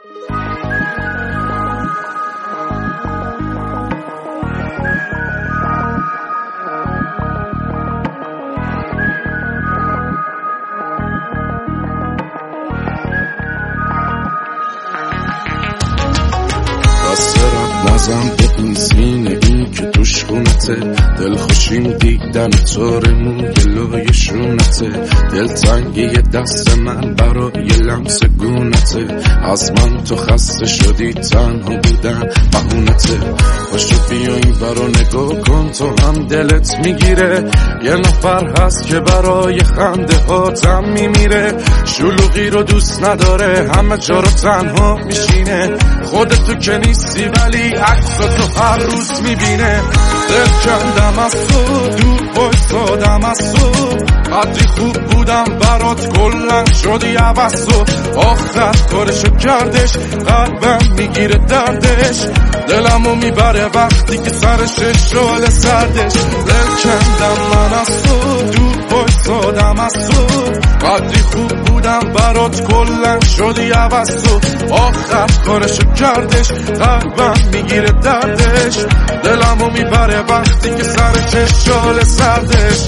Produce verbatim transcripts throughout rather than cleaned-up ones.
نزم به سینه این که توش خونته، دل خوشیم دیدن طور موی لای شونته، دل تنگی دست من برای لمس گونته، از من تو خسته شدی تنها بودن بهونته، پاشو بیا این برا نگاه کن تو هم دلت میگیره، یه نفر هست که برای خنده هاتم میمیره، شلوغی رو دوست نداره همه جا رو تنها میشینه، خودت تو که نیستی ولی عکس تو هر روز میبینه، دل کندم از تو دور بایستادم از تو، قدری خوب بودم برات کلن شدی عوض تو، آخر کارشو کردش قلبم میگیره دردش، دلمو میبره وقتی که سرش شعله سردش، دل کندم من از تو دور بایستادم از تو، قدری خوب بودم برات کلن شدی عوض تو، آخر کارشو کردش قلبم میگیره دردش، دلمو میبره وقتی که سرش شعله سردش.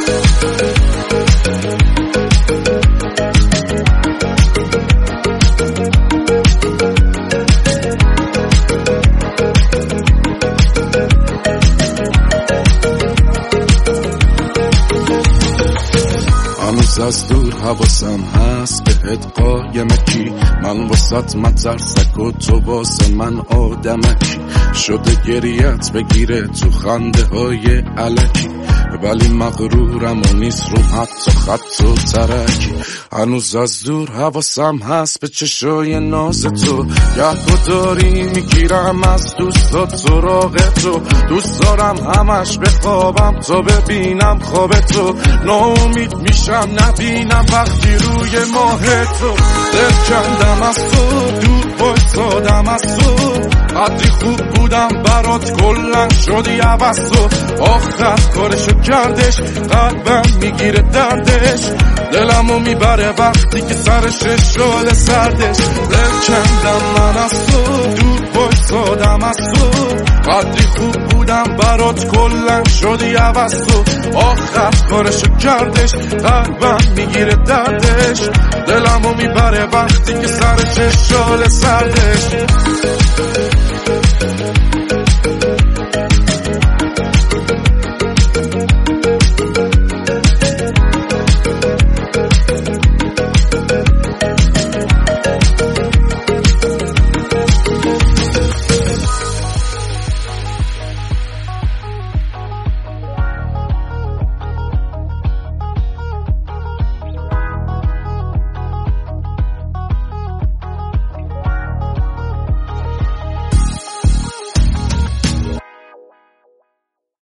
هنوز از دور حواسم هست بهت قایمکی، من واسط مترسک و تو واسه من آدمکی، شده گریت بگیره تو خنده های علکی، ولی مغرورم و نیست رو حتی خط و ترکی، هنوز از دور حواسم هست به چشای ناز تو، گه داری میگیرم از دوستات سراغ تو، دوست دارم همش بخوابم تا ببینم خواب تو، ناامید میشم نبینم وقتی روی ماه تو، دل کندم از تو دور بایستادم از تو، قدری خوب بودم برات کلن شدی عوض تو، آخر کارشو کردش قلبم میگیره دردش، دلمو میبره وقتی که سرش شعله سردش، دل کندم من از تو دور بایستادم از تو، قدری خوب بودم برات کلن شدی عوض تو، آخر کارشو کردش قلبم میگیره دردش، دلمو میبره وقتی که سرش شعله سردش.